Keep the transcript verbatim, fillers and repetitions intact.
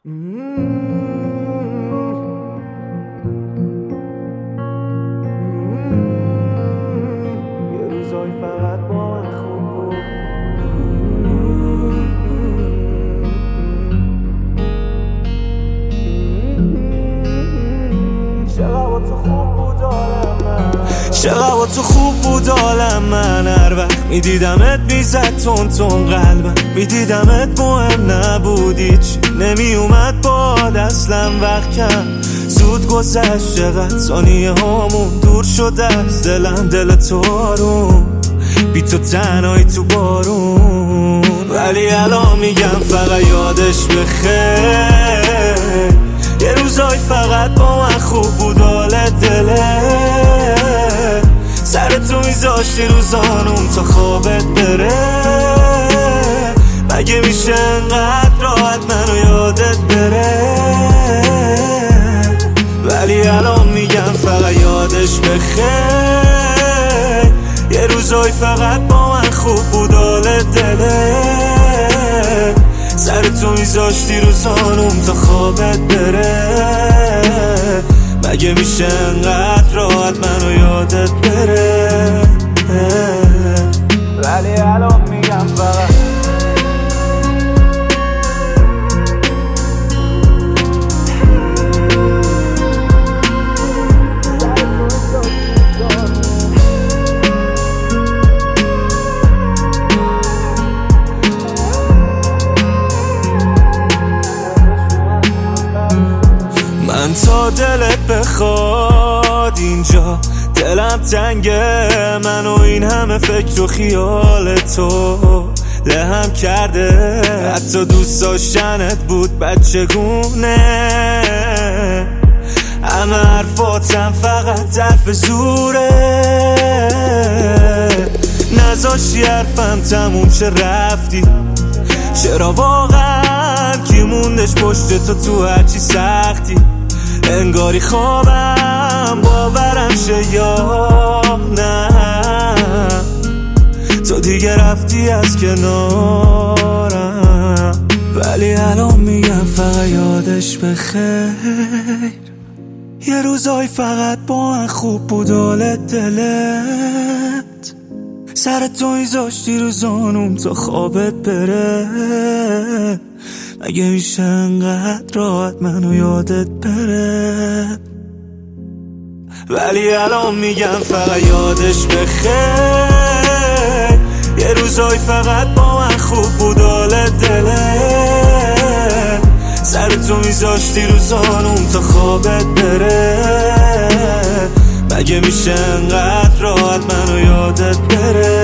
یه روزای فقط با من خوب بود. چقدر تو خوب بود عالم من، چقدر تو خوب بود عالم من. هر وقت میدیدمت میزد تون تون قلبم، میدیدمت مهم نبودی، چی نمی اومد باد اصلا. وقت کم زود گذشت، چقدر ثانیه هامون دور شده از دلم. دل تو آروم بی تو تنهایی تو بارون، ولی الان میگم فقط یادش بخیر. یه روزای فقط با من خوب بود حال دلت. سر تو میذاشتی روزانم تا خوابت بره. مگه میشه انقدر راحت منو یادت بره؟ ولی الان میگم فقط یادش بخیر. یه روزای فقط با من خوب بود حال دلت. سر تو میذاشتی روزانم تا خوابت بره. مگه میشه انقدر راحت منو یادت بره؟ ولی الان میگم فقط من تا دلت بخواد اینجا دلم تنگه. من و این همه فکر و خیال تو لهم کرده. حتی دوست داشتنت بود بچگونه، همه حرفاتم فقط حرف زوره. نذاشتی حرفم تموم شه رفتی. چرا واقعا کی موندش پشت تو تو هرچی سختی؟ انگاری خوابم باورم شه یا نه. تو دیگه رفتی از کنارم، ولی الان میگم فقط یادش بخیر. یه روزای فقط با من خوب بود حال دلت. سر تو میذاشتی روزانم تا خوابت بره. مگه میشه انقدر راحت منو یادت بره؟ ولی الان میگم فقط یادش بخیر. یه روزای فقط با من خوب بود حال دلت. سر تو میذاشتی روزانم تا خوابت بره. مگه میشه انقدر راحت منو یادت بره؟